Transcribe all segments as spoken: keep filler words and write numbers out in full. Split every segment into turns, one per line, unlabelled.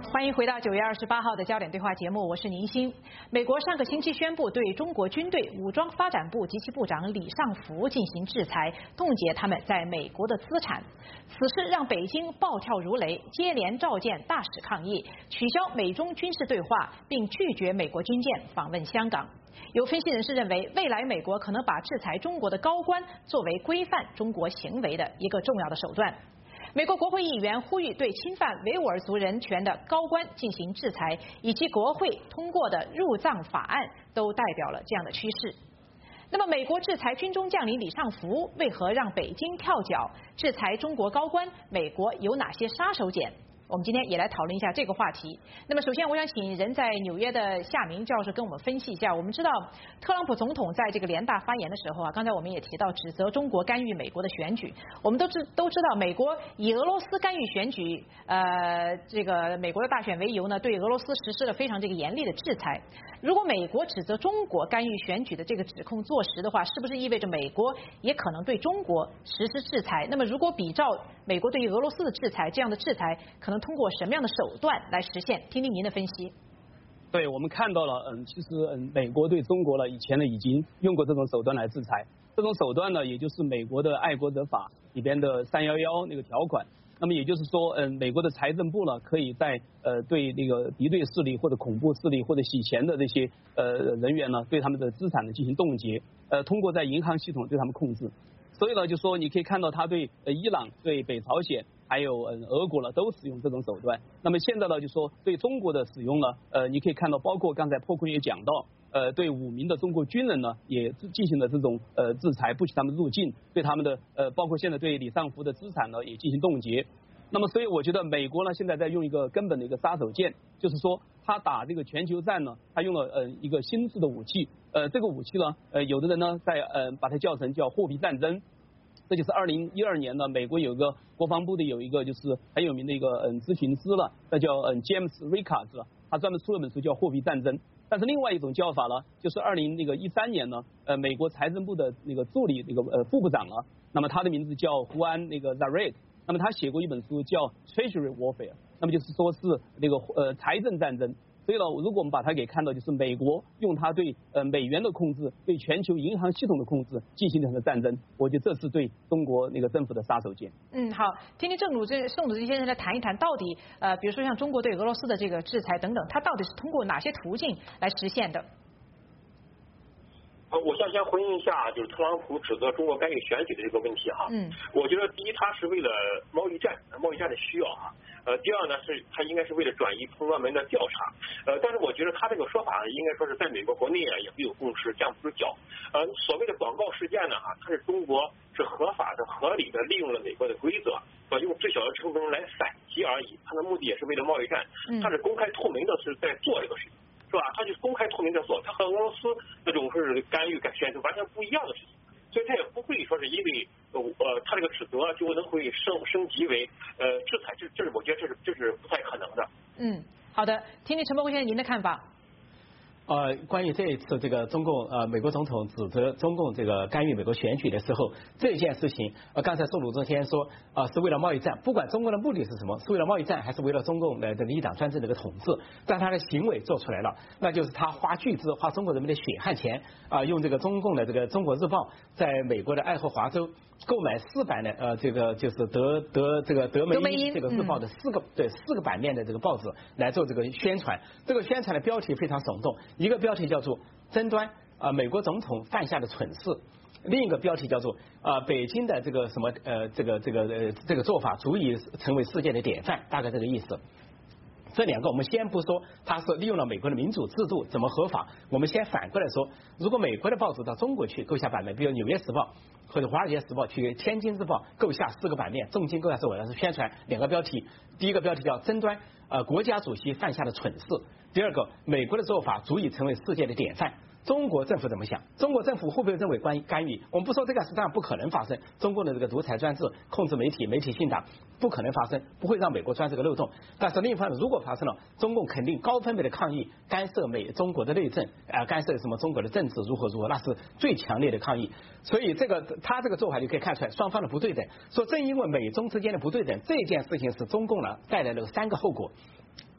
欢迎回到九月二十八号的焦点对话节目，我是宁鑫。美国上个星期宣布对中国军队武装发展部及其部长李尚福进行制裁，冻结他们在美国的资产。此事让北京暴跳如雷，接连召见大使抗议，取消美中军事对话，并拒绝美国军舰访问香港。有分析人士认为，未来美国可能把制裁中国的高官作为规范中国行为的一个重要的手段。美国国会议员呼吁对侵犯维吾尔族人权的高官进行制裁，以及国会通过的入藏法案都代表了这样的趋势。那么，美国制裁军中将领李尚福，为何让北京跳脚？制裁中国高官，美国有哪些杀手锏？我们今天也来讨论一下这个话题。那么，首先我想请人在纽约的夏明教授跟我们分析一下。我们知道，特朗普总统在这个联大发言的时候啊，刚才我们也提到，指责中国干预美国的选举。我们都知都知道，美国以俄罗斯干预选举，呃，这个美国的大选为由呢，对俄罗斯实施了非常这个严厉的制裁。如果美国指责中国干预选举的这个指控坐实的话，是不是意味着美国也可能对中国实施制裁？那么，如果比照美国对于俄罗斯的制裁，这样的制裁可能通过什么样的手段来实现？听听您的分析。
对，我们看到了，嗯，其实嗯，美国对中国呢，以前呢已经用过这种手段来制裁。这种手段呢，也就是美国的爱国者法里边的三幺幺那个条款。那么也就是说，嗯，美国的财政部呢，可以在呃对那个敌对势力或者恐怖势力或者洗钱的这些呃人员呢，对他们的资产呢进行冻结，呃，通过在银行系统对他们控制。所以呢，就说你可以看到他对呃伊朗、对北朝鲜还有嗯俄国呢都使用这种手段。那么现在呢，就说对中国的使用呢，呃，你可以看到，包括刚才破坤也讲到，呃，对五名的中国军人呢也进行了这种呃制裁，不许他们入境，对他们的呃包括现在对李尚福的资产呢也进行冻结。那么所以我觉得美国呢现在在用一个根本的一个杀手锏，就是说他打这个全球战呢，他用了呃一个新式的武器。呃，这个武器呢，呃，有的人呢在呃把它叫成叫货币战争。这就是二零一二年呢，美国有个国防部的有一个就是很有名的一个嗯咨询师了，那叫嗯 James Rickards， 他专门出了本书叫《货币战争》。但是另外一种叫法呢，就是二零那个一三年呢，呃，美国财政部的那个助理那个呃副部长了，那么他的名字叫胡安那个 Zared， 那么他写过一本书叫 Treasury Warfare， 那么就是说是那个呃财政战争。所以呢，如果我们把它给看到，就是美国用它对呃美元的控制、对全球银行系统的控制进行了战争，我觉得这是对中国那个政府的杀手锏。
嗯，好，听听郑鲁这宋鲁这先生来谈一谈，到底呃，比如说像中国对俄罗斯的这个制裁等等，它到底是通过哪些途径来实现的？
呃，我想先回应一下，就是特朗普指责中国干预选举的这个问题哈。
嗯，
我觉得第一，他是为了贸易战，贸易战的需要哈。呃，第二呢，是他应该是为了转移通俄门的调查。呃，但是我觉得他这个说法应该说是在美国国内啊也会有共识，站不住脚。呃，所谓的广告事件呢哈，它是中国是合法的、合理的利用了美国的规则，呃，用最小的成本来反击而已。他的目的也是为了贸易战，他是公开透明的是在做这个事情。是吧？他就是公开透明的做，他和俄罗斯那种是干预改选是完全不一样的事情，所以他也不会说是因为呃他这个指责就能会升升级为呃制裁，这这是我觉得这是这是不太可能的。
嗯，好的，听听陈伯辉先生您的看法。
呃，关于这一次这个中共呃美国总统指责中共这个干预美国选举的时候，这件事情，呃，刚才宋鲁中先生说，啊、呃、是为了贸易战，不管中共的目的是什么，是为了贸易战还是为了中共的这个一党专政的一个统治，但他的行为做出来了，那就是他花巨资，花中国人民的血汗钱啊、呃，用这个中共的这个《中国日报》在美国的爱荷华州购买四版的呃这个就是德德这个德梅因这个日报的四个、嗯、对四个版面的这个报纸来做这个宣传，这个宣传的标题非常耸动。一个标题叫做争端啊、呃，美国总统犯下的蠢事；另一个标题叫做啊、呃，北京的这个什么呃，这个这个呃这个做法足以成为世界的典范，大概这个意思。这两个我们先不说，他是利用了美国的民主制度怎么合法，我们先反过来说，如果美国的报纸到中国去购下版面，比如《纽约时报》或者《华尔街时报》去《天津日报》购下四个版面，重金购下之后，要是宣传两个标题，第一个标题叫争端，呃，国家主席犯下的蠢事；第二个，美国的做法足以成为世界的典范。中国政府怎么想？中国政府会不会认为关干预？我们不说这个实际上不可能发生，中共的这个独裁专制控制媒体、媒体信党不可能发生，不会让美国钻这个漏洞。但是另一方面，如果发生了，中共肯定高分贝的抗议，干涉美中国的内政，啊、呃，干涉什么中国的政治如何如何，那是最强烈的抗议。所以这个他这个做法就可以看出来双方的不对等。说正因为美中之间的不对等，这件事情是中共呢带来了三个后果。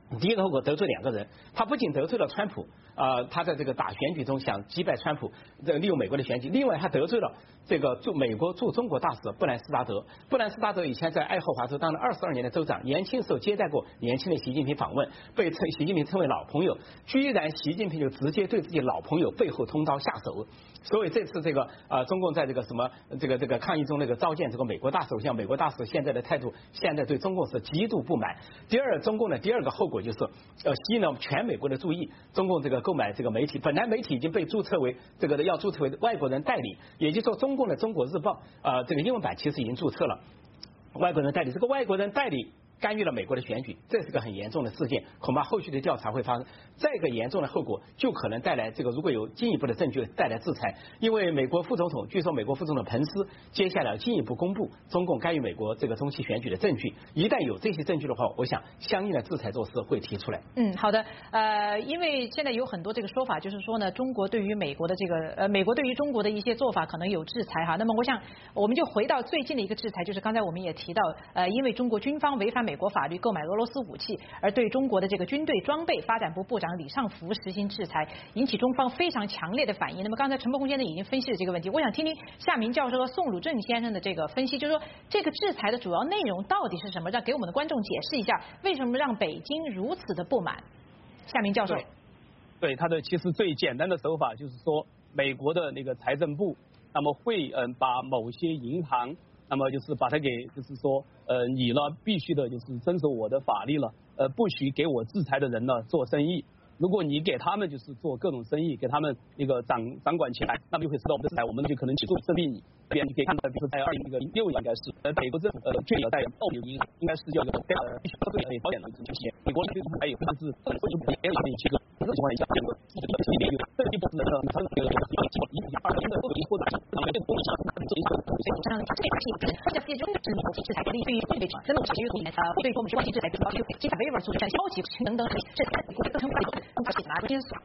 第一个后果得罪两个人，他不仅得罪了川普，呃，他在这个打选举中想击败川普，这个利用美国的选举，另外他得罪了这个驻美国驻中国大使布兰斯达德。布兰斯达德以前在爱荷华州当了二十二年的州长，年轻时候接待过年轻的习近平访问，被称习近平称为老朋友，居然习近平就直接对自己老朋友背后通刀下手。所以这次这个呃中共在这个什么这个这个抗议中那个召见这个美国大首相，美国大使现在的态度现在对中共是极度不满。第二，中共的第二个后果就是呃吸引了全美国的注意，中共这个购买这个媒体，本来媒体已经被注册为这个要注册为外国人代理，也就是说中共的中国日报呃这个英文版其实已经注册了外国人代理，这个外国人代理干预了美国的选举，这是个很严重的事件，恐怕后续的调查会发生。再一个严重的后果就可能带来这个，如果有进一步的证据带来制裁，因为美国副总统，据说美国副总统彭斯接下来进一步公布中共干预美国这个中期选举的证据，一旦有这些证据的话，我想相应的制裁措施会提出来。
嗯，好的，呃，因为现在有很多这个说法，就是说呢，中国对于美国的这个呃，美国对于中国的一些做法可能有制裁哈。那么我想我们就回到最近的一个制裁，就是刚才我们也提到，呃，因为中国军方违反美国法律购买俄罗斯武器，而对中国的这个军队装备发展部部长李尚福实行制裁，引起中方非常强烈的反应。那么刚才陈伯宏先生已经分析了这个问题，我想听听夏明教授和宋鲁正先生的这个分析，就是说这个制裁的主要内容到底是什么，让给我们的观众解释一下，为什么让北京如此的不满。夏明教授，
对，对他的其实最简单的手法就是说，美国的那个财政部，那么会嗯把某些银行，那么就是把它给就是说呃你呢必须的就是遵守我的法律了，呃不许给我制裁的人呢做生意。如果你给他们就是做各种生意，给他们那个掌掌管起来，那么就会受到我们的制裁，我们就可能起诉针对你。这边你可以看到，比如说在二零一六年应该是，呃，美国政府呃确定了在澳纽银行应该是叫一个呃必须对对保险的这些，美国对还有就是呃会有别的一些个这种情况下，这个这个这里面有这一部分的他们这个一一二年的或者或者是两个月多以上，这一个
像这个是一个国家界中的制裁制裁对于对对那么其实有呃对我们说关系制裁，比如说基本 waiver 组织消极等等这国家都成法律更加是拿这些所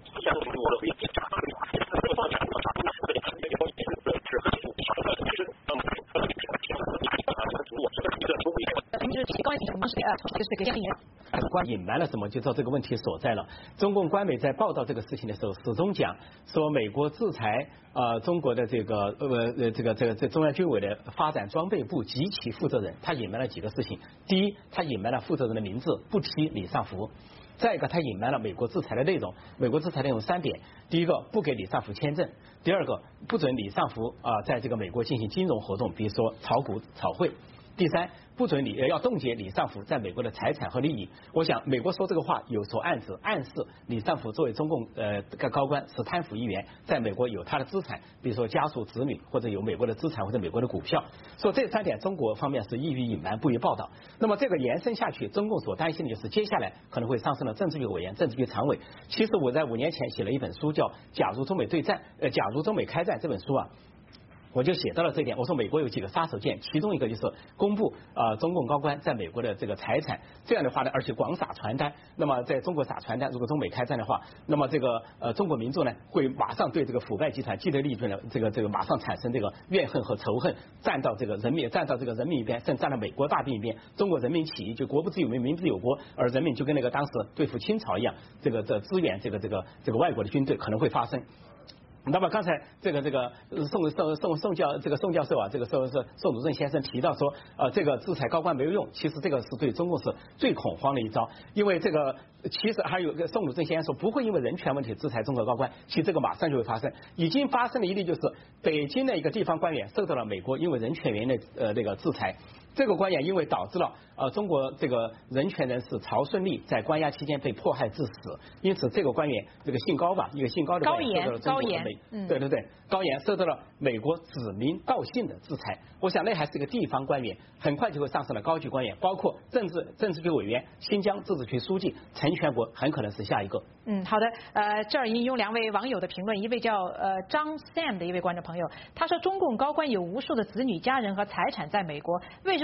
关隐瞒了什么，就知道这个问题所在了。中共官媒在报道这个事情的时候，始终讲说美国制裁呃中国的这个呃呃这个这个这中央军委的发展装备部及其负责人，他隐瞒了几个事情。第一，他隐瞒了负责人的名字，不提李尚福。再一个，他隐瞒了美国制裁的内容。美国制裁内容三点：第一个，不给李尚福签证；第二个，不准李尚福啊、呃、在这个美国进行金融活动，比如说炒股、炒汇；第三，不准李要冻结李尚福在美国的财产和利益。我想美国说这个话有所暗指，暗示李尚福作为中共呃高官是贪腐一员，在美国有他的资产，比如说家属、子女，或者有美国的资产或者美国的股票。说这三点中国方面是易于隐瞒，不予报道。那么这个延伸下去，中共所担心的就是接下来可能会上升了政治局委员、政治局常委。其实我在五年前写了一本书叫《假如中美对战》，呃，假如中美开战这本书啊。我就写到了这一点，我说美国有几个杀手锏，其中一个就是公布呃中共高官在美国的这个财产，这样的话呢，而且广撒传单。那么在中国撒传单，如果中美开战的话，那么这个呃中国民众呢会马上对这个腐败集团既得利益的这个这个马上产生这个怨恨和仇恨，站到这个人民站到这个人民一边，甚至站到美国大兵一边。中国人民起义就国不自有民，民不自有国，而人民就跟那个当时对付清朝一样，这个这支援这个这个这个外国的军队可能会发生。那么刚才这个这个宋宋宋宋教这个宋教授啊，这个宋宋宋祖正先生提到说，呃，这个制裁高官没有用，其实这个是对中共是最恐慌的一招，因为这个其实还有一个宋祖正先生说不会因为人权问题制裁中国高官，其实这个马上就会发生，已经发生的一例就是北京的一个地方官员受到了美国因为人权原因的呃那个制裁。这个官员因为导致了呃中国这个人权人士曹顺利在关押期间被迫害致死，因此这个官员这个姓高吧，一个姓高的官员受到了中国的美，嗯、对对对，高岩受到了美国指名道姓的制裁。我想那还是一个地方官员，很快就会上升了高级官员，包括政治政治局委员、新疆自治区书记陈全国，很可能是下一个。
嗯，好的，呃，这儿引用两位网友的评论，一位叫呃张 Sam 的一位观众朋友，他说中共高官有无数的子女、家人和财产在美国，为什么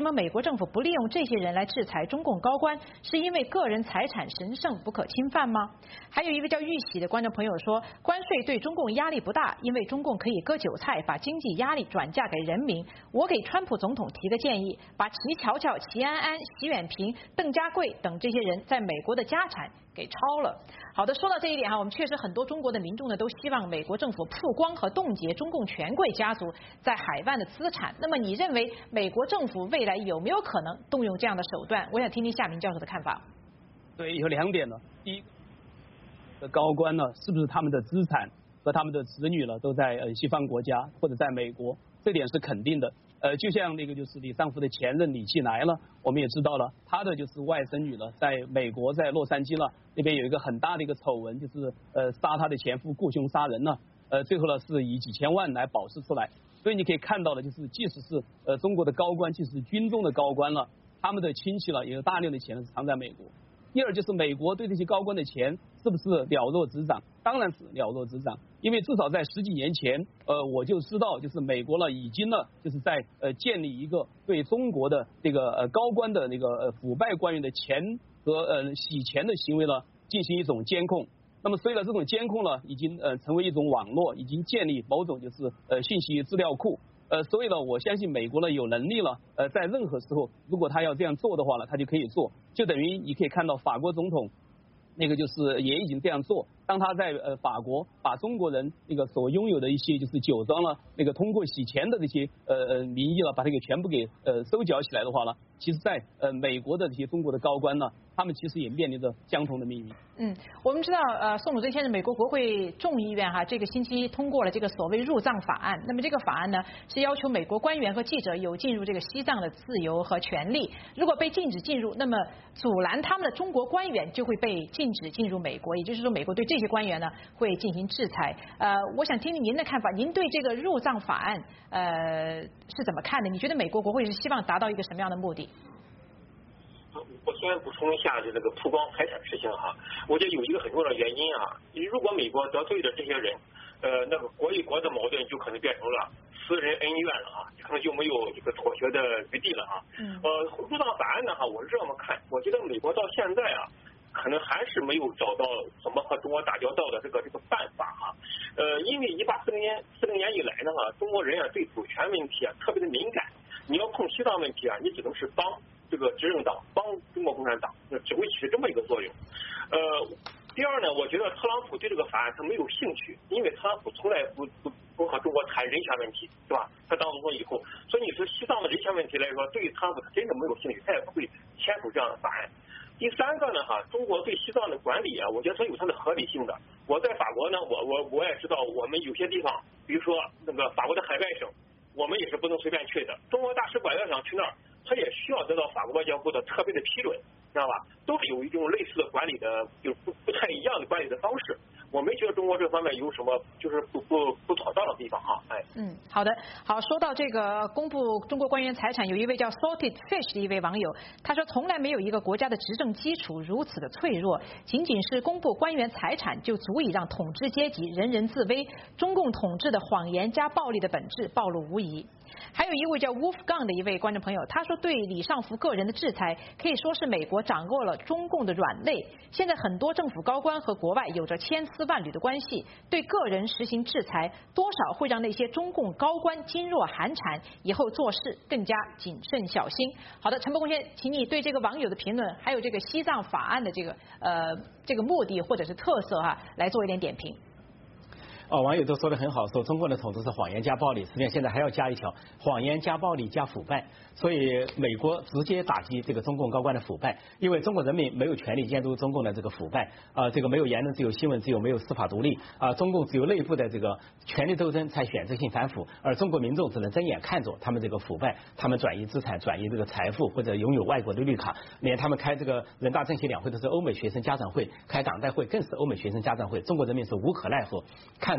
什么美国政府不利用这些人来制裁中共高官？是因为个人财产神圣不可侵犯吗？还有一位叫玉玺的观众朋友说，关税对中共压力不大，因为中共可以割韭菜，把经济压力转嫁给人民。我给川普总统提个建议，把齐乔乔、齐安安、习远平、邓家贵等这些人在美国的家产给抄了。好的，说到这一点哈，我们确实很多中国的民众呢都希望美国政府曝光和冻结中共权贵家族在海外的资产。那么你认为美国政府未来有没有可能动用这样的手段？我想听听夏明教授的看法。
对，有两点呢。第一，的高官呢，是不是他们的资产和他们的子女呢都在呃西方国家或者在美国？这点是肯定的。呃，就像那个就是李尚福的前任李契来了，我们也知道了，他的就是外甥女了，在美国在洛杉矶了，那边有一个很大的一个丑闻，就是呃杀他的前夫雇凶杀人了，呃最后呢是以几千万来保释出来。所以你可以看到的，就是即使是呃中国的高官，即使是军中的高官了，他们的亲戚了也有大量的钱是藏在美国。第二就是美国对这些高官的钱是不是了若指掌？当然是了若指掌，因为至少在十几年前，呃，我就知道，就是美国呢已经呢就是在呃建立一个对中国的这个呃高官的那个呃腐败官员的钱和呃洗钱的行为呢进行一种监控。那么所以呢，这种监控呢已经呃成为一种网络，已经建立某种就是呃信息资料库。呃，所以呢，我相信美国呢有能力了，呃，在任何时候，如果他要这样做的话呢，他就可以做，就等于你可以看到法国总统，那个就是也已经这样做。当他在呃法国把中国人那个所拥有的一些就是酒庄了，那个通过洗钱的这些呃呃名义了，把它给全部给呃收缴起来的话呢，其实在呃美国的这些中国的高官呢，他们其实也面临着相同的命运。
嗯，我们知道，呃，宋鲁最先生，美国国会众议院哈，这个星期通过了这个所谓入藏法案。那么这个法案呢，是要求美国官员和记者有进入这个西藏的自由和权利。如果被禁止进入，那么阻拦他们的中国官员就会被禁止进入美国。也就是说，美国对这些官员呢会进行制裁。呃，我想听听您的看法，您对这个入藏法案呃是怎么看的？你觉得美国国会是希望达到一个什么样的目的？
我先补充一下，就那个曝光财产的事情哈，我觉得有一个很重要的原因啊，你如果美国得罪的这些人，呃，那个国与国的矛盾就可能变成了私人恩怨了啊，可能就没有这个妥协的余地了啊。嗯。呃，入藏法案呢哈，我是这么看，我觉得美国到现在啊，可能还是没有找到怎么和中国打交道的这个这个办法哈。呃，因为一八四零年四零年以来呢哈，中国人啊对主权问题啊特别的敏感，你要碰西藏问题啊，你只能是帮这个执政党帮中国共产党，只会起这么一个作用。呃，第二呢，我觉得特朗普对这个法案他没有兴趣，因为特朗普从来不不不和中国谈人权问题，对吧？他当总统以后，所以你说西藏的人权问题来说，对于特朗普他真的没有兴趣，他也不会签署这样的法案。第三个呢，哈，中国对西藏的管理啊，我觉得它有它的合理性的。我在法国呢，我我我也知道，我们有些地方，比如说那个法国的海外省，我们也是不能随便去的。中国大使馆要想去那儿，他也需要得到法国外交部的特别的批准，知道吧？都是有一种类似的管理的，就不不太一样的管理的方式。我没觉得中国这方面有什么就是不不不妥当的地方哈，哎。
嗯，好的，好，说到这个公布中国官员财产，有一位叫 Salted Fish 的一位网友，他说从来没有一个国家的执政基础如此的脆弱，仅仅是公布官员财产就足以让统治阶级人人自危，中共统治的谎言加暴力的本质暴露无遗。还有一位叫 Wolfgang 的一位观众朋友，他说对李尚福个人的制裁可以说是美国掌握了中共的软肋，现在很多政府高官和国外有着千丝万缕的关系，对个人实行制裁多少会让那些中共高官噤若寒蝉，以后做事更加谨慎小心。好的，陈伯公先，请你对这个网友的评论还有这个西藏法案的这个呃这个目的或者是特色哈、啊、来做一点点评。
哦，网友都说得很好，说中共的统治是谎言加暴力，实际上现在还要加一条谎言加暴力加腐败，所以美国直接打击这个中共高官的腐败，因为中国人民没有权利监督中共的这个腐败，啊、呃，这个没有言论自由、新闻自由，没有司法独立，啊、呃，中共只有内部的这个权力斗争才选择性反腐，而中国民众只能睁眼看着他们这个腐败，他们转移资产、转移这个财富或者拥有外国的绿卡，连他们开这个人大政协两会都是欧美学生家长会，开党代会更是欧美学生家长会，中国人民是无可奈何，看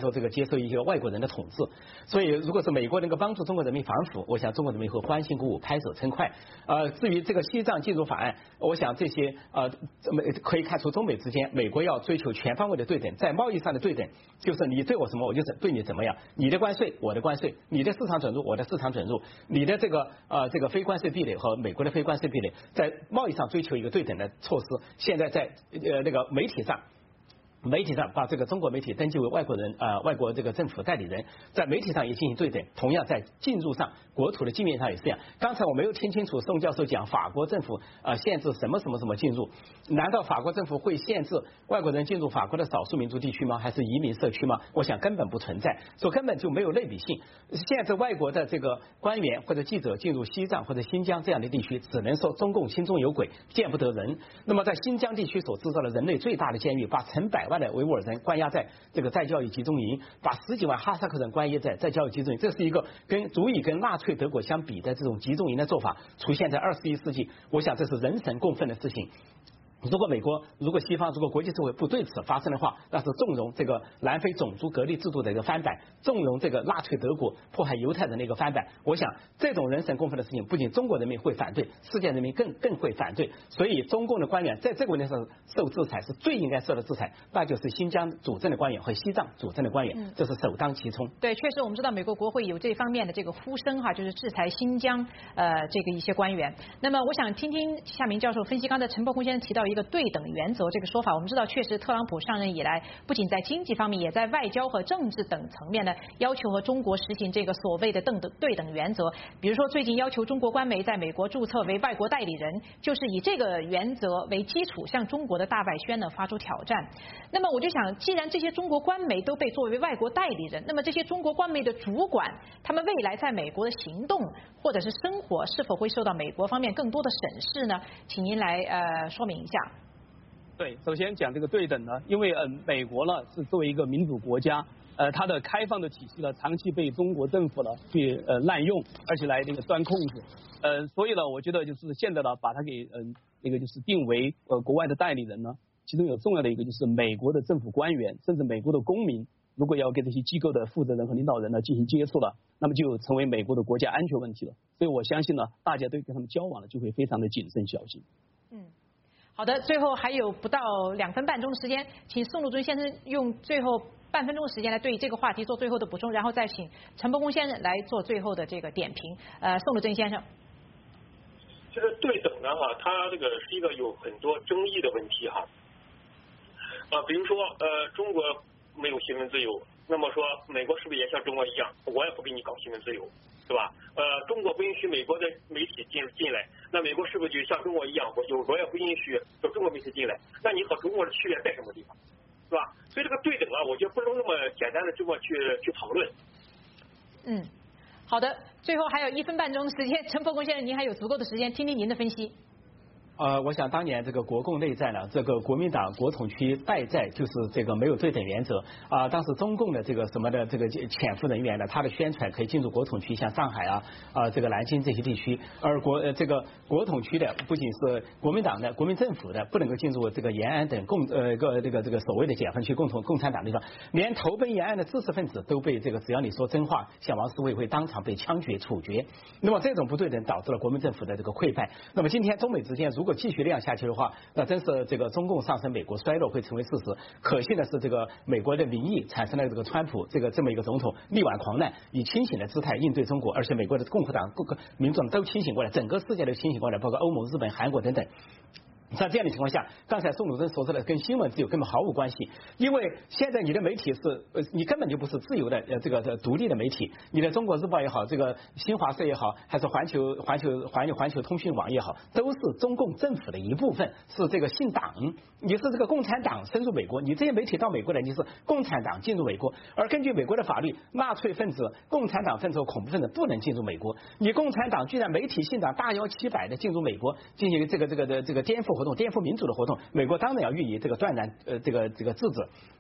说这个接受一些外国人的统治。所以如果是美国能够帮助中国人民反腐，我想中国人民会欢欣鼓舞，拍手称快。呃，至于这个西藏进入法案，我想这些呃美可以看出中美之间，美国要追求全方位的对等，在贸易上的对等，就是你对我什么，我就对你怎么样，你的关税我的关税，你的市场准入我的市场准入，你的这个呃这个非关税壁垒和美国的非关税壁垒，在贸易上追求一个对等的措施。现在在呃那个媒体上。媒体上把这个中国媒体登记为外国人呃外国这个政府代理人，在媒体上也进行对等，同样在进入上国土的界面上也是这样。刚才我没有听清楚宋教授讲法国政府呃限制什么什么什么进入，难道法国政府会限制外国人进入法国的少数民族地区吗？还是移民社区吗？我想根本不存在，所以根本就没有类比性。限制外国的这个官员或者记者进入西藏或者新疆这样的地区，只能说中共心中有鬼，见不得人。那么在新疆地区所制造的人类最大的监狱，把成百万的维吾尔人关押在这个再教育集中营，把十几万哈萨克人关押在再教育集中营，这是一个跟足以跟纳粹德国相比的这种集中营的做法，出现在二十一世纪，我想这是人神共愤的事情。如果美国、如果西方、如果国际社会不对此发生的话，那是纵容这个南非种族隔离制度的一个翻版，纵容这个纳粹德国迫害犹太人的一个翻版。我想这种人神共愤的事情，不仅中国人民会反对，世界人民更更会反对。所以中共的官员在这个问题上受制裁是最应该受的制裁，那就是新疆主政的官员和西藏主政的官员，这是首当其冲。
对，确实我们知道美国国会有这方面的这个呼声哈，就是制裁新疆呃这个一些官员。那么我想听听夏明教授分析，刚才陈伯公先生提到一个对等原则这个说法，我们知道确实特朗普上任以来，不仅在经济方面，也在外交和政治等层面呢，要求和中国实行这个所谓的等等对等原则。比如说最近要求中国官媒在美国注册为外国代理人，就是以这个原则为基础，向中国的大外宣呢发出挑战。那么我就想，既然这些中国官媒都被作为外国代理人，那么这些中国官媒的主管，他们未来在美国的行动或者是生活，是否会受到美国方面更多的审视呢？请您来呃说明一下。
对，首先讲这个对等呢，因为呃美国呢是作为一个民主国家，呃它的开放的体系呢长期被中国政府呢去呃滥用，而且来那个钻空子，呃所以呢我觉得就是现在呢把它给嗯、呃、那个就是定为呃国外的代理人呢，其中有重要的一个就是美国的政府官员甚至美国的公民，如果要跟这些机构的负责人和领导人呢进行接触了，那么就成为美国的国家安全问题了。所以我相信呢，大家对跟他们交往呢就会非常的谨慎小心。
嗯。好的，最后还有不到两分半钟的时间，请宋鲁尊先生用最后半分钟的时间来对这个话题做最后的补充，然后再请陈伯公先生来做最后的这个点评。呃，宋鲁尊先生，
这个对等呢哈，它这个是一个有很多争议的问题哈。啊，比如说呃，中国没有新闻自由，那么说美国是不是也像中国一样，我也不给你搞新闻自由？是吧？呃，中国不允许美国的媒体进进来，那美国是不是就像中国一样，我就我也不允许有中国媒体进来？那你和中国的区别在什么地方？是吧？所以这个对等啊，我觉得不能那么简单的这么去去讨论。
嗯，好的，最后还有一分半钟的时间，陈伯公先生，您还有足够的时间听听您的分析。
呃，我想当年这个国共内战呢，这个国民党国统区败在就是这个没有对等原则啊、呃。当时中共的这个什么的这个潜伏人员呢，他的宣传可以进入国统区，像上海啊啊、呃、这个南京这些地区，而国呃这个国统区的不仅是国民党的国民政府的不能够进入这个延安等共呃个这个这个所谓的解放区共同共产党地方，连投奔延安的知识分子都被这个只要你说真话，像王思维会当场被枪决处决。那么这种不对等导致了国民政府的这个溃败。那么今天中美之间如果继续这样下去的话，那真是这个中共上升，美国衰落会成为事实。可惜的是，这个美国的民意产生了这个川普这个这么一个总统力挽狂澜，以清醒的姿态应对中国，而且美国的共和党各个民众都清醒过来，整个世界都清醒过来，包括欧盟、日本、韩国等等。在这样的情况下，刚才宋鲁尊所说的跟新闻自由根本毫无关系，因为现在你的媒体是呃，你根本就不是自由的呃这个这独立的媒体，你的中国日报也好，这个新华社也好，还是环球环球环球环球通讯网也好，都是中共政府的一部分，是这个信党，你是这个共产党深入美国，你这些媒体到美国来，你是共产党进入美国，而根据美国的法律，纳粹分子、共产党分子和恐怖分子不能进入美国，你共产党居然媒体信党大摇七摆的进入美国进行这个这个的这个颠覆活动、颠覆民主的活动，美国当然要予以这个断然呃这个这个制止。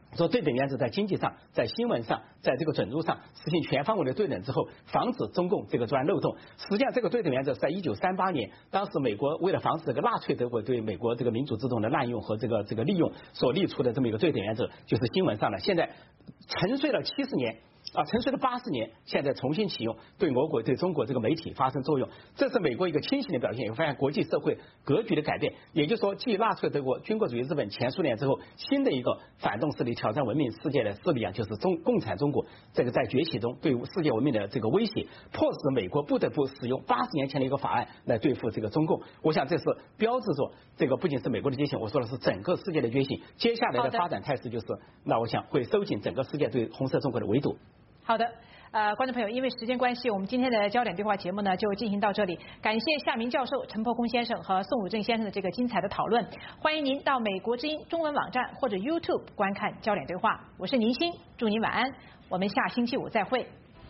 说对等原则在经济上、在新闻上、在这个准入上实行全方位的对等之后，防止中共这个钻漏洞。实际上，这个对等原则是在一九三八年，当时美国为了防止这个纳粹德国对美国这个民主制度的滥用和这个这个利用所立出的这么一个对等原则，就是新闻上的。现在沉睡了七十年。啊，沉睡了八十年，现在重新启用，对俄国、对中国这个媒体发生作用，这是美国一个清醒的表现。也会发现国际社会格局的改变，也就是说，继纳粹德国、军国主义日本、前苏联之后，新的一个反动势力挑战文明世界的势力啊，就是中共产中国，这个在崛起中对世界文明的这个威胁，迫使美国不得不使用八十年前的一个法案来对付这个中共。我想这是标志着这个不仅是美国的觉醒，我说的是整个世界的觉醒。接下来的发展态势就是，那我想会收紧整个世界对红色中国的围堵。
好的，呃，观众朋友，因为时间关系，我们今天的焦点对话节目呢就进行到这里。感谢夏明教授、陈破空先生和宋武正先生的这个精彩的讨论。欢迎您到美国之音中文网站或者 YouTube 观看焦点对话。我是宁鑫，祝您晚安，我们下星期五再会。